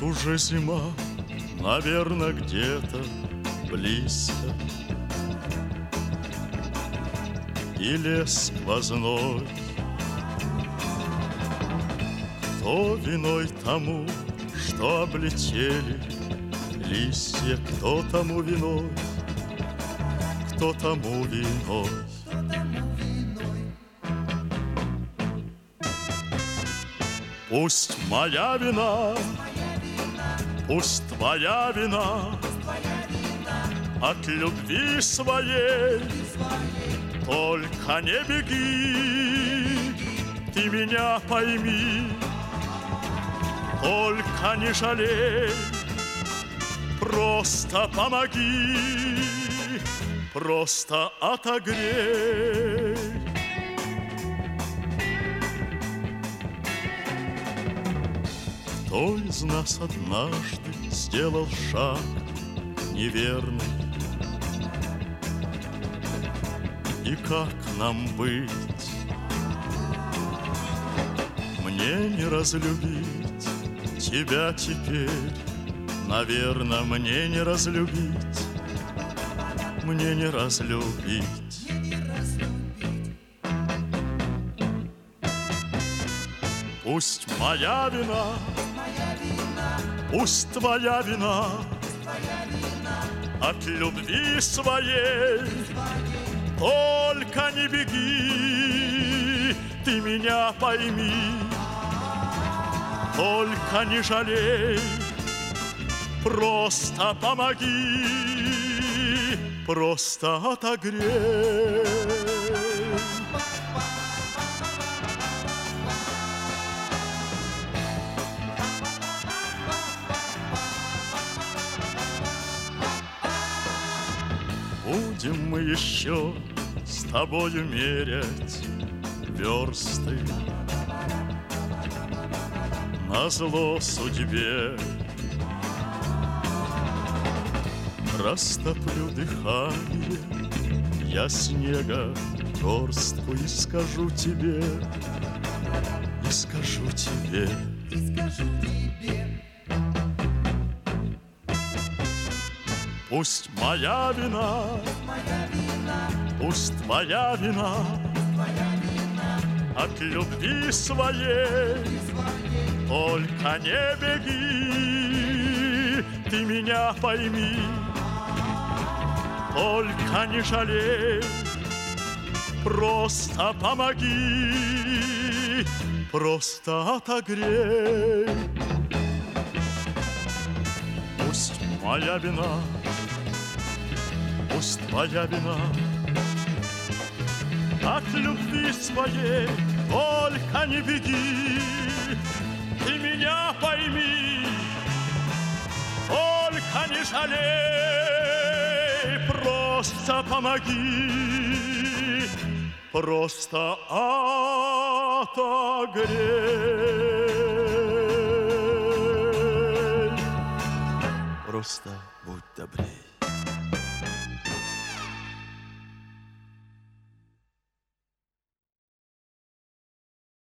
уже зима, наверное, где-то близко, и лес сквозной. Кто виной тому, что облетели листья, кто тому виной, кто тому виной. Пусть моя вина, пусть твоя вина, от любви своей, только не беги, ты меня пойми, только не жалей, просто помоги, просто отогрей. Кто из нас однажды сделал шаг неверный? И как нам быть? Мне не разлюбить тебя теперь, наверное, мне не разлюбить, мне не разлюбить. Пусть моя вина, пусть твоя вина, от любви своей, только не беги, ты меня пойми, только не жалей, просто помоги, просто отогрей. Будем мы еще с тобою мерять версты назло судьбе. Растоплю дыхание я снега горстку и скажу тебе, и скажу тебе, и скажу тебе. Пусть моя вина, пусть твоя вина, от любви своей, только не беги, ты меня пойми, только не жалей, просто помоги, просто отогрей. Пусть моя вина, пусть твоя вина, от любви своей, только не беги, ты меня пойми, только не жалей, просто помоги, просто отогрей, просто будь добрей.